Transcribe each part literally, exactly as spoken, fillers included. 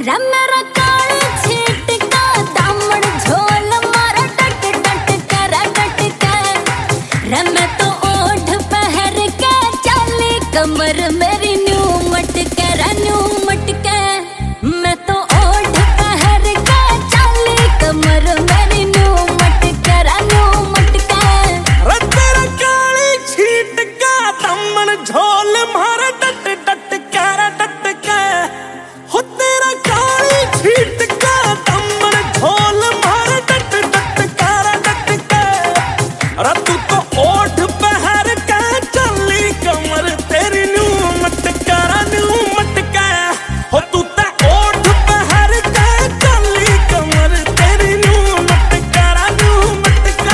रे मेरा काली छीट का दामन झोल मारा टट टट कर टट कर रे मैं तो ओठ पहर के चली कमर मेरी न्यू मटके रे न्यू मटके मैं तो ओठ पहर के चली कमर मेरी न्यू मटके रे न्यू मटके रे तेरा काली छीट का दामन झोल मारा टट टट कर टट कर हो तेरा काली छीट का दामन झोल मारा टट टट कर टट कर रे तू तो ओठ पहर के चली कमर तेरी न्यू मटका रे न्यू मटका हो तू तो ओठ पहर के चली कमर तेरी न्यू मटका रे न्यू मटका।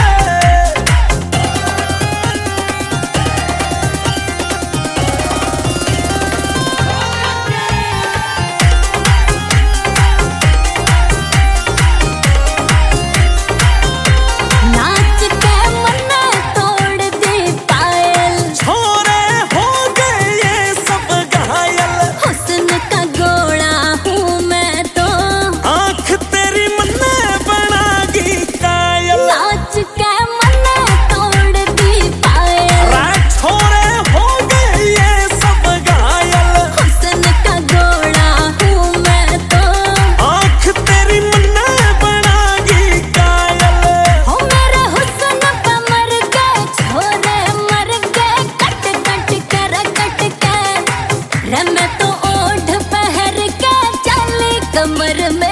नाच के मन्ना तोड़ दी पायल छोरे हो गए ये सब घायल हुस्न का घोड़ा हूँ मैं तो आंख तेरी मन्ने बनागी कायल नाच के मन्ना तोड़ दी पायल रे छोरे हो गए ये सब घायल हुस्न का घोड़ा हूँ मैं तो आंख तेरी मन्ने बनागी कायल हो मेरे हुस्न पे मर गए छोरे मर गए कट कट कर कट कर रे मैं तो ओढ़ पहर के चली कमर में